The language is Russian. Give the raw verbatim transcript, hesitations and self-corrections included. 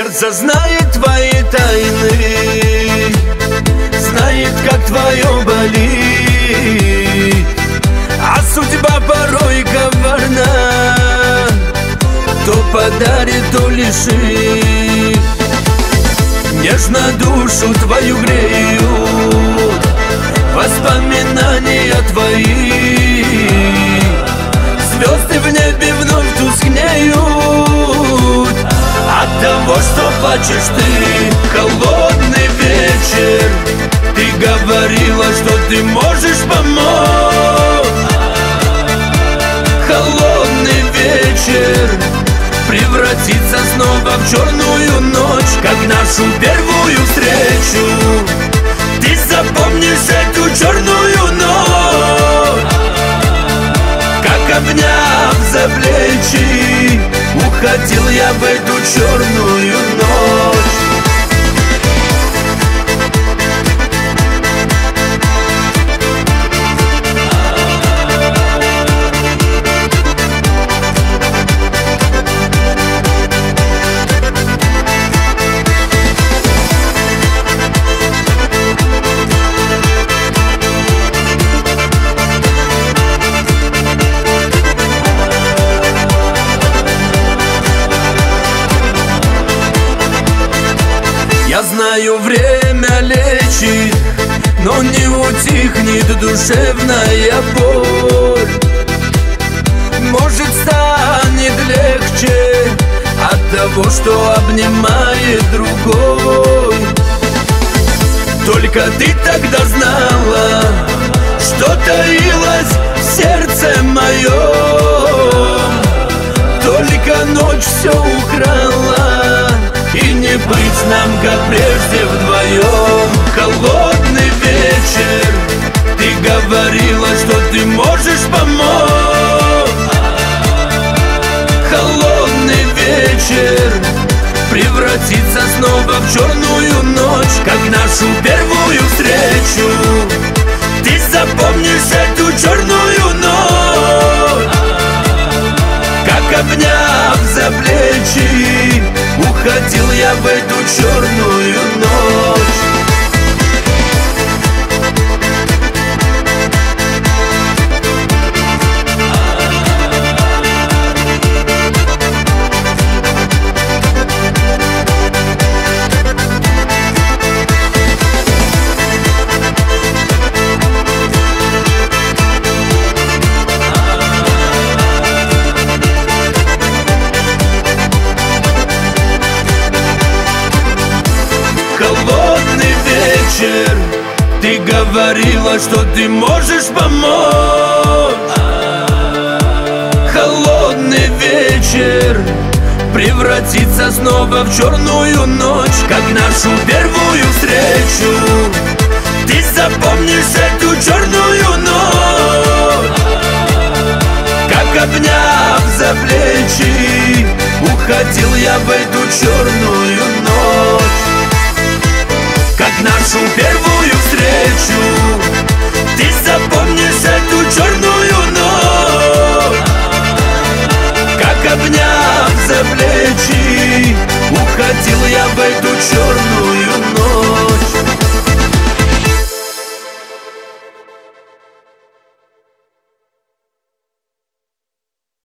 Сердце знает твои тайны, знает, как твое болит, а судьба порой коварна, то подарит, то лишит. Нежно душу твою греют воспоминания твои, звезды в небе вновь тускнеют от того, что плачешь ты. Холодный вечер, ты говорила, что ты можешь помочь. Холодный вечер превратится снова в черную ночь, как нашу первую встречу. Ты запомнишь эту черную ночь, как, обняв за плечи, уходил я в эту черную ночь. Я знаю, время лечит, но не утихнет душевная боль. Может, станет легче от того, что обнимает другой. Только ты тогда знала, что таилось в сердце моем. Только ночь все украла, и не быть нам, как прежде, вдвоем. Холодный вечер, ты говорила, что ты можешь помочь. Холодный вечер превратится снова в черную ночь, как нашу первую встречу. Ты запомнишь эту черную ночь, как, обняв за плечи, уходил я в эту черную ночь. Холодный вечер, ты говорила, что ты можешь помочь. Холодный вечер превратится снова в черную ночь, как нашу первую встречу. Ты запомнишь эту черную ночь, как, обняв за плечи, уходил я в эту черную ночь, как нашу первую встречу. Ты запомнишь эту черную ночь, как, обняв за плечи, уходил я в эту черную